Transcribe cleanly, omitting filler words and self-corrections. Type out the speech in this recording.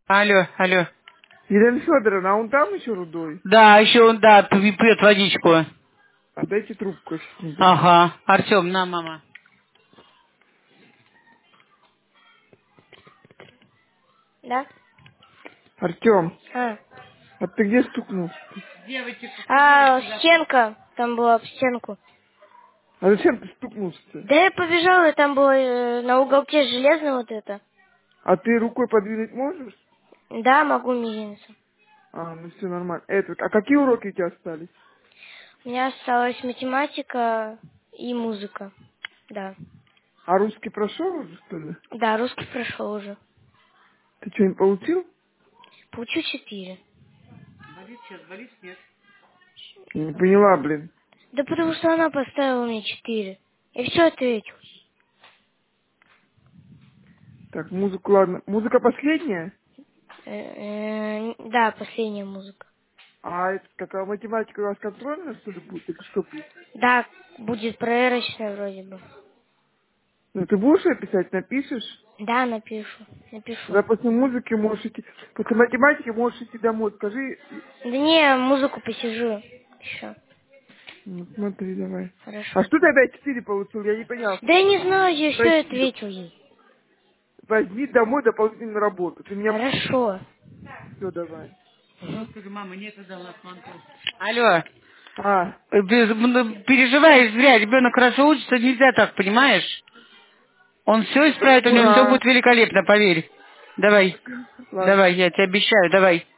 Алло, алло. Елена Федоровна, а он там еще рудой? Да, еще он, да, пьет водичку. Отдайте трубку, я сейчас наберу. Ага. Артем, на, мама. Да? Артем, А, а ты где стукнулся-то? Девочек, стенка. Там была об стенку. А зачем ты стукнулся-то? Да я побежала, там было на уголке железно вот это. А ты рукой подвинуть можешь? Да, могу мизинцем. А, ну все нормально. А какие уроки у тебя остались? У меня осталась математика и музыка. Да. А русский прошел уже, что ли? Да, русский прошел уже. Ты что-нибудь получил? Получу 4. болит сейчас, болит снег. Я не поняла, блин. Да потому что она поставила мне 4. И все ответил. Так, музыку, ладно. Музыка последняя? Да, последняя музыка. А это какая математика у вас контрольная, что ли, будет? Или что будет? Да, будет проверочная вроде бы. Ну, ты будешь ее писать, напишешь? Да, напишу. Напишу. Тогда после музыки можешь идти, после математики можешь идти домой. Скажи, Да не, музыку посижу. Еще. ну, смотри, давай. А Хорошо. что ты опять 4 получил? Я не понял. Да я не знаю, я все Прости, ответил ей. возьми домой дополнительную работу. Ты меня... Хорошо. Все, давай. Господи, мама, некогда у нас фантом. Алло. А, Переживаешь зря, ребенок хорошо учится, нельзя так, понимаешь? Он все исправит, у него все а, будет великолепно, поверь. Давай, ладно. давай, я тебе обещаю, давай.